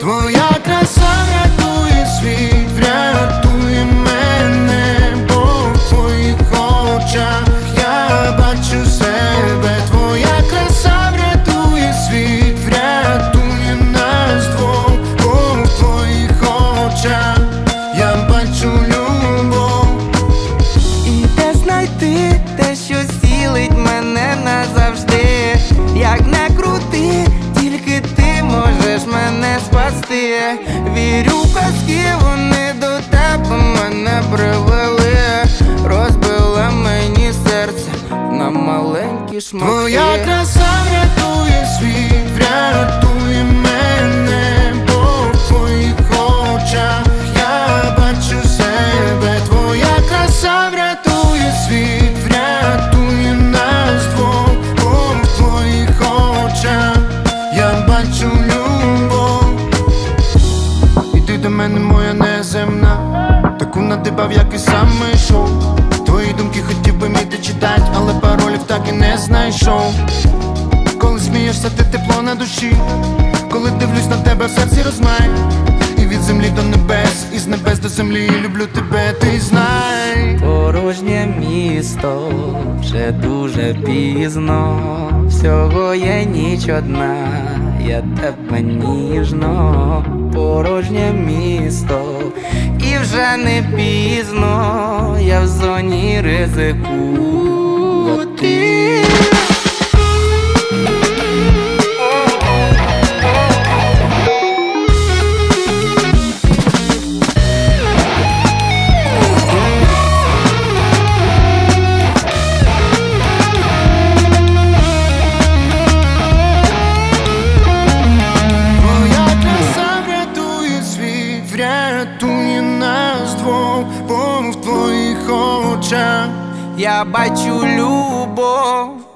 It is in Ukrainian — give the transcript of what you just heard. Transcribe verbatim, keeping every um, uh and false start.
Твоя краса врятує світ, врятує мене, бо в твоїх очах я бачу себе. Твоя краса врятує світ, врятує нас двох, бо в твоїх очах я бачу любов. І де знайти те, що зцілить мене назавжди? Як не крути, тільки ти можеш мене спасти. Вірю в казки, вони до тебе мене привели. Розбила мені серце на маленькі шматки. Твоя краса врятує світ, врятує мене, бо в твоїх очах я бачу себе. Твоя краса врятує світ, врятує нас двох, бо в твоїх очах я бачу любов. Іди до мене, моя неземна, таку надибав, як і саме шоу. Твої думки хотів би міти читать, але паролів так і не знайшов. Коли смієшся, ти тепло на душі, коли дивлюсь на тебе, в серці розмай. І від землі до небес, і з небес до землі люблю тебе, ти знай. Порожнє місто, вже дуже пізно. Всього є ніч одна, я тебе ніжно. Порожнє місто, і вже не пізно, я в зоні ризику. От ти врятує нас двох, бо в твоїх очах я бачу любов.